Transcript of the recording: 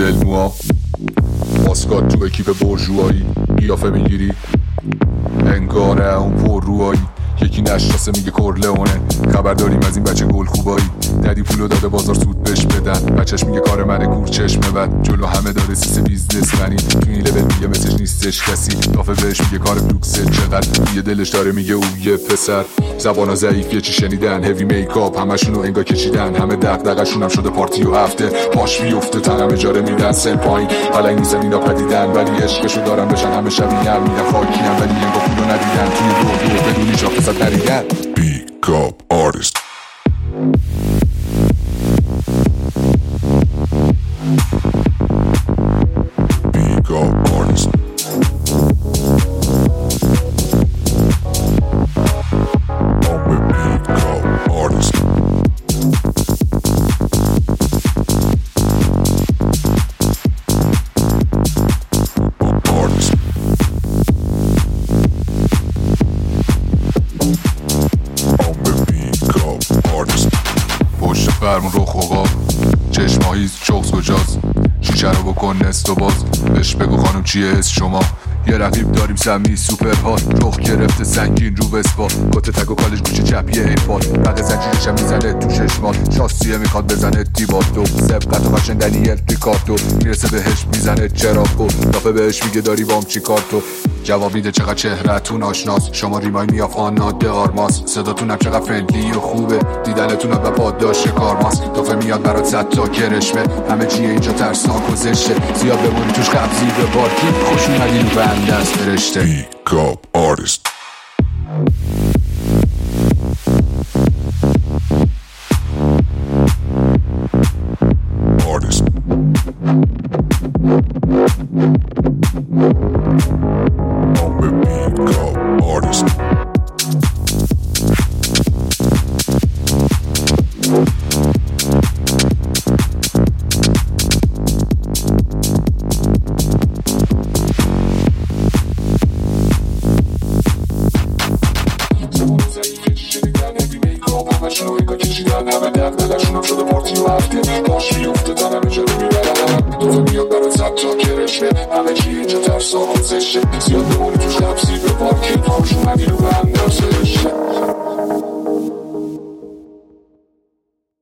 جل موها، ماسکات تو اکیپ برجوهایی، قیافه میگیری انگاره اون پر روهایی. یکی نشناسه میگه کرلئونه، خبر داریم از این بچه گل خوبایی. ددی پولو داده بازار سود بهش بدن، بچهش میگه کار منه کور چشم بد. جلو همه داره سیس بیزنس منی، تو این لول میگه مثلش نیستش کسی. دافه بهش میگه کار فلوکسه چقدر، یه دلش داره میگه او یه پسر. زبانا ضعیف یه چی شنیدن، هیوی میکاپ همشونو انگار کشیدن. همه دغدغه‌شون هم شده پارتی و هفته، پاش میفته تنم اجاره میدن سن پایین. حالا این نیستن اینا پدیدن، ولی عشقشو دارن بشن همه شبیه میدن خاکیم، ولی انگار پولو ندیدن. توی دو بدونی شاخصت نریدن. Pick up artist. Pick up artist. I'm a pick up artist. پشت فرمون رو خوقا چشماهیز چوخز کجاست، شیشه رو بکن نست و باز. بهش بگو خانم چیه اسم شما، یه رقیب داریم سمی سوپر هات. رخ گرفته سنگین رو وسپا، کت تگ و کالش گوشه چپیه ایپاد. رق زنجیرشم میزنه تو ششمات، شاسیه میخواد بزنه دیباتو. سبقت و قشن دنیل ریکارتو، میرسه بهش میزنه چراکو. دافه بهش میگه داری بام چی کار تو، جواب میده چقدر چهرهتون آشناس. شما ریمای میاف آناده آرماس، صداتونم چقدر فرندلی و خوبه. دیدنتونم و پاداش کارماس، دافه میاد برات صد تا کرشمه. همه چیه اینجا ترسناک و زشته، زیاد بمونی توش قبضی به بارکی. خوش اومدین و بنده از فرشته. Pick up artist. Artist. I'm a pick up artist. همشونو انگار کشیدن، همه دغدغه‌شونم شده پارتی و هفته. پاش میفته تنم اجاره میبرن، دوتا میاد برات صد تا کرشمه. همه چی اینجا ترسا و زشته، زیاد بمونی توش لبسی به پارکی. خوش اومدی رو به اندازه